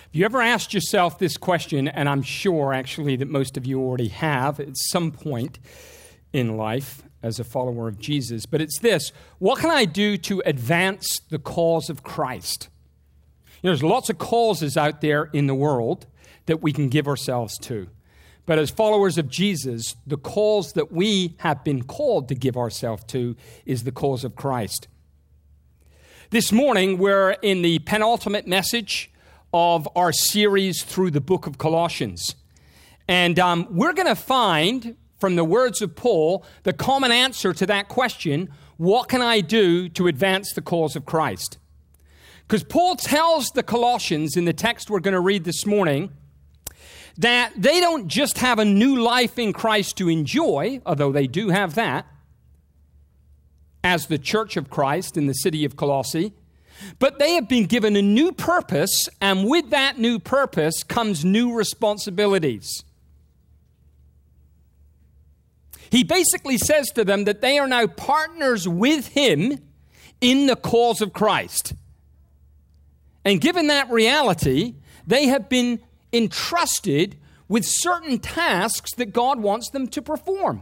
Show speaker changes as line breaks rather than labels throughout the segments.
Have you ever asked yourself this question, and I'm sure actually that most of you already have at some point in life as a follower of Jesus, but it's this: what can I do to advance the cause of Christ? There's lots of causes out there in the world that we can give ourselves to. But as followers of Jesus, the cause that we have been called to give ourselves to is the cause of Christ. This morning, we're in the penultimate message of our series through the book of Colossians. And we're going to find, from the words of Paul, the common answer to that question: what can I do to advance the cause of Christ? Because Paul tells the Colossians in the text we're going to read this morning that they don't just have a new life in Christ to enjoy, although they do have that, as the church of Christ in the city of Colossae, but they have been given a new purpose, and with that new purpose comes new responsibilities. He basically says to them that they are now partners with him in the cause of Christ. And given that reality, they have been entrusted with certain tasks that God wants them to perform.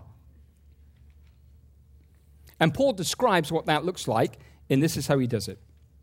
And Paul describes what that looks like, and this is how he does it.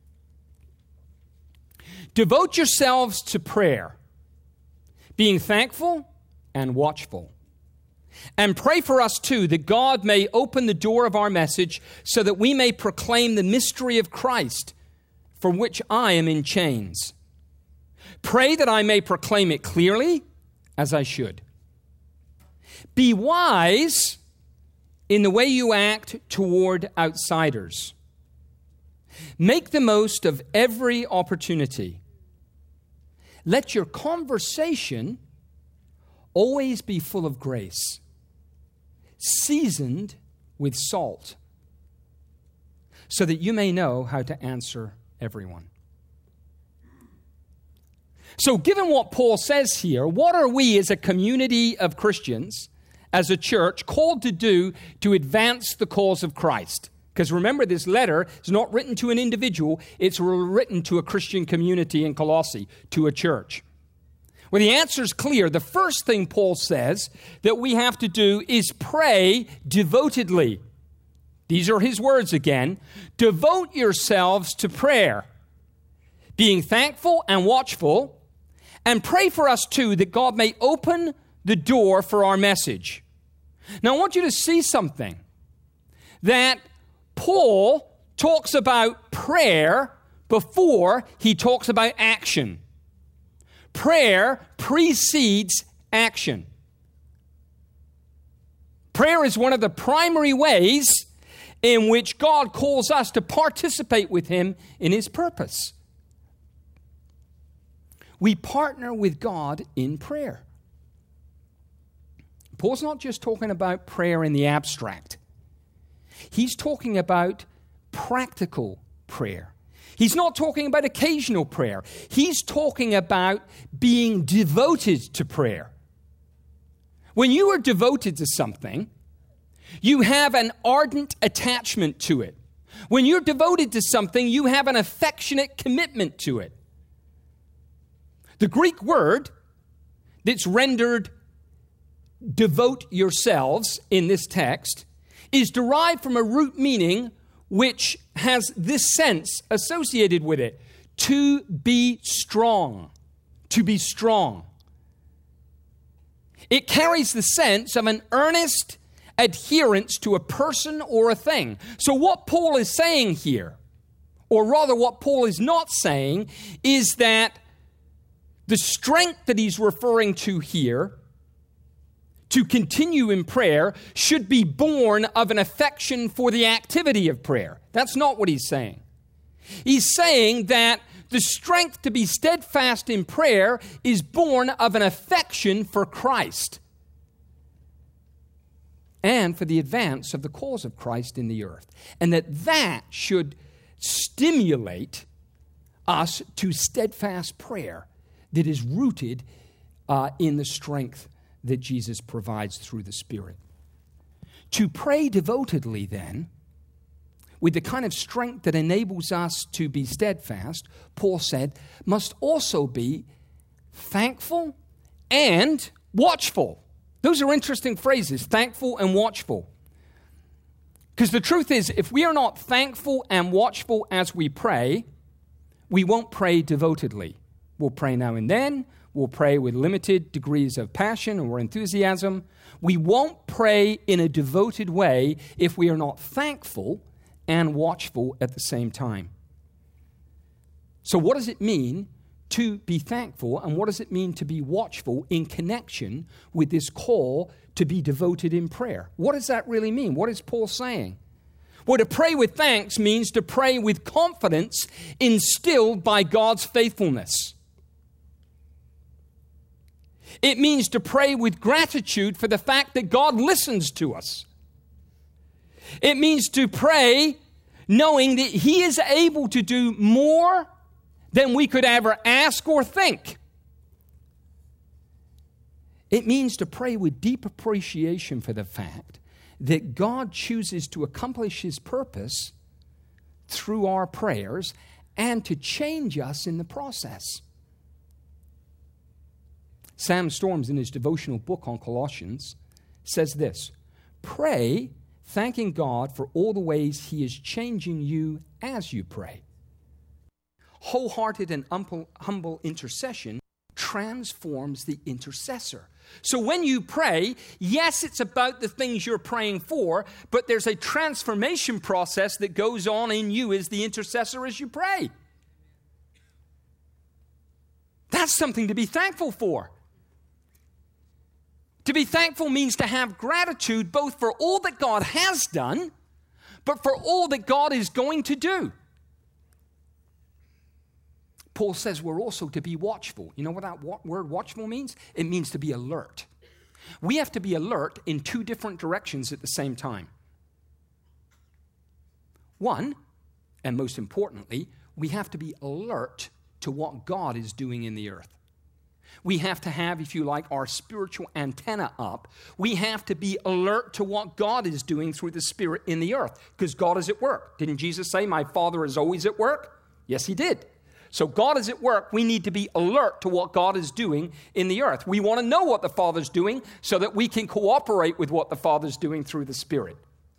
Devote yourselves to prayer, being thankful and watchful. And pray for us too, that God may open the door of our message so that we may proclaim the mystery of Christ, for which I am in chains. Pray that I may proclaim it clearly, as I should. Be wise in the way you act toward outsiders. Make the most of every opportunity. Let your conversation always be full of grace, seasoned with salt, so that you may know how to answer everyone. So given what Paul says here, what are we as a community of Christians, as a church, called to do to advance the cause of Christ? Because remember, this letter is not written to an individual, it's written to a Christian community in Colossae, to a church. Well, the answer is clear. The first thing Paul says that we have to do is pray devotedly. These are his words again. Devote yourselves to prayer, being thankful and watchful, and pray for us too, that God may open the door for our message. Now, I want you to see something, that Paul talks about prayer before he talks about action. Prayer precedes action. Prayer is one of the primary ways in which God calls us to participate with him in his purpose. We partner with God in prayer. Paul's not just talking about prayer in the abstract. He's talking about practical prayer. He's not talking about occasional prayer. He's talking about being devoted to prayer. When you are devoted to something, you have an ardent attachment to it. When you're devoted to something, you have an affectionate commitment to it. The Greek word that's rendered devote yourselves in this text is derived from a root meaning which has this sense associated with it: to be strong. To be strong. It carries the sense of an earnest adherence to a person or a thing. So what Paul is saying here, or rather what Paul is not saying, is that the strength that he's referring to here to continue in prayer should be born of an affection for the activity of prayer. That's not what he's saying. He's saying that the strength to be steadfast in prayer is born of an affection for Christ and for the advance of the cause of Christ in the earth. And that should stimulate us to steadfast prayer that is rooted in the strength that Jesus provides through the Spirit. To pray devotedly, then, with the kind of strength that enables us to be steadfast, Paul said, must also be thankful and watchful. Those are interesting phrases, thankful and watchful. Because the truth is, if we are not thankful and watchful as we pray, we won't pray devotedly. We'll pray now and then. We'll pray with limited degrees of passion or enthusiasm. We won't pray in a devoted way if we are not thankful and watchful at the same time. So what does it mean to be thankful, and what does it mean to be watchful in connection with this call to be devoted in prayer? What does that really mean? What is Paul saying? Well, to pray with thanks means to pray with confidence instilled by God's faithfulness. It means to pray with gratitude for the fact that God listens to us. It means to pray knowing that He is able to do more than we could ever ask or think. It means to pray with deep appreciation for the fact that God chooses to accomplish His purpose through our prayers and to change us in the process. Sam Storms, in his devotional book on Colossians, says this: pray thanking God for all the ways He is changing you as you pray. Wholehearted and humble intercession transforms the intercessor. So when you pray, yes, it's about the things you're praying for, but there's a transformation process that goes on in you as the intercessor as you pray. That's something to be thankful for. To be thankful means to have gratitude both for all that God has done, but for all that God is going to do. Paul says we're also to be watchful. You know what that word watchful means? It means to be alert. We have to be alert in two different directions at the same time. One, and most importantly, we have to be alert to what God is doing in the earth. We have to have, if you like, our spiritual antenna up. We have to be alert to what God is doing through the Spirit in the earth, because God is at work. Didn't Jesus say, "My Father is always at work"? Yes, He did. So God is at work. We need to be alert to what God is doing in the earth. We want to know what the Father's doing so that we can cooperate with what the Father's doing through the Spirit.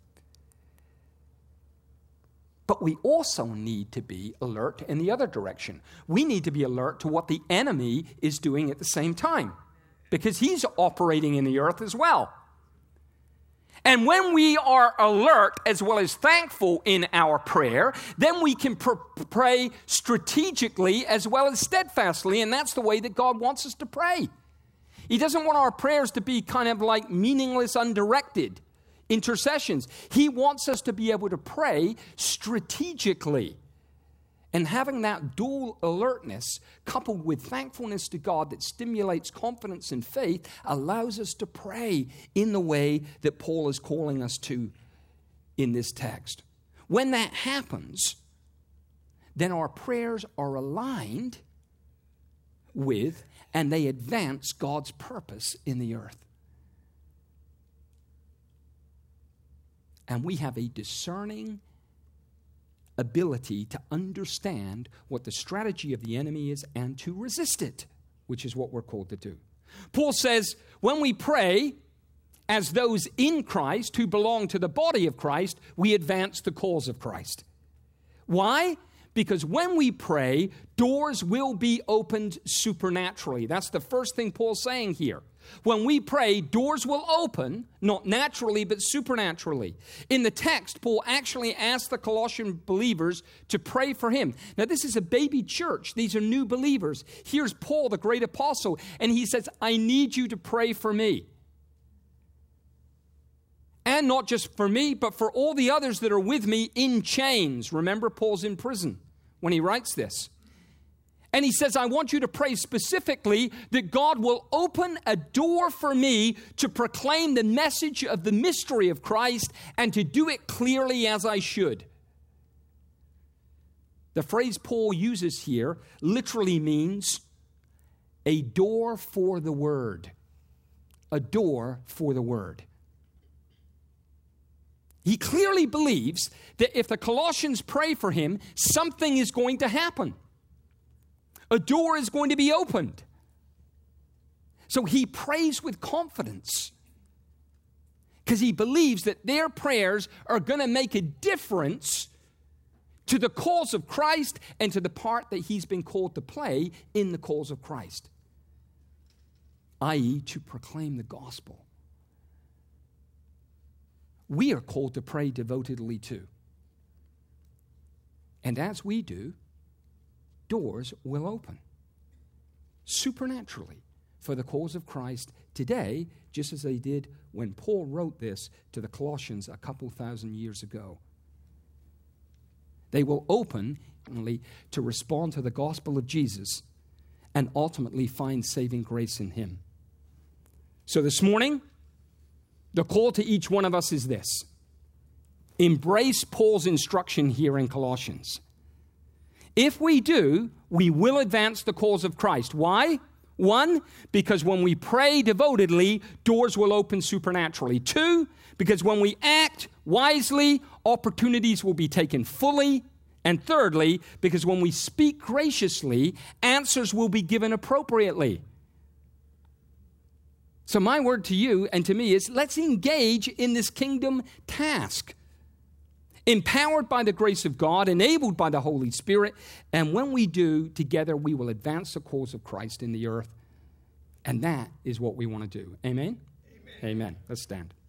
But we also need to be alert in the other direction. We need to be alert to what the enemy is doing at the same time, because he's operating in the earth as well. And when we are alert as well as thankful in our prayer, then we can pray strategically as well as steadfastly, and that's the way that God wants us to pray. He doesn't want our prayers to be kind of like meaningless, undirected intercessions. He wants us to be able to pray strategically. And having that dual alertness coupled with thankfulness to God that stimulates confidence and faith allows us to pray in the way that Paul is calling us to in this text. When that happens, then our prayers are aligned with and they advance God's purpose in the earth. And we have a discerning ability to understand what the strategy of the enemy is and to resist it, which is what we're called to do. Paul says, when we pray as those in Christ who belong to the body of Christ, we advance the cause of Christ. Why? Because when we pray, doors will be opened supernaturally. That's the first thing Paul's saying here. When we pray, doors will open, not naturally, but supernaturally. In the text, Paul actually asked the Colossian believers to pray for him. Now, this is a baby church. These are new believers. Here's Paul, the great apostle, and he says, I need you to pray for me. And not just for me, but for all the others that are with me in chains. Remember, Paul's in prison when he writes this. And he says, I want you to pray specifically that God will open a door for me to proclaim the message of the mystery of Christ and to do it clearly as I should. The phrase Paul uses here literally means a door for the word. A door for the word. He clearly believes that if the Colossians pray for him, something is going to happen. A door is going to be opened. So he prays with confidence because he believes that their prayers are going to make a difference to the cause of Christ and to the part that he's been called to play in the cause of Christ, i.e., to proclaim the gospel. We are called to pray devotedly too. And as we do, doors will open supernaturally for the cause of Christ today, just as they did when Paul wrote this to the Colossians a couple thousand years ago. They will open to respond to the gospel of Jesus and ultimately find saving grace in him. So this morning, the call to each one of us is this. Embrace Paul's instruction here in Colossians. If we do, we will advance the cause of Christ. Why? 1, because when we pray devotedly, doors will open supernaturally. 2, because when we act wisely, opportunities will be taken fully. And thirdly, because when we speak graciously, answers will be given appropriately. So my word to you and to me is, let's engage in this kingdom task. Empowered by the grace of God, enabled by the Holy Spirit, and when we do, together we will advance the cause of Christ in the earth. And that is what we want to do. Amen? Amen. Amen. Let's stand.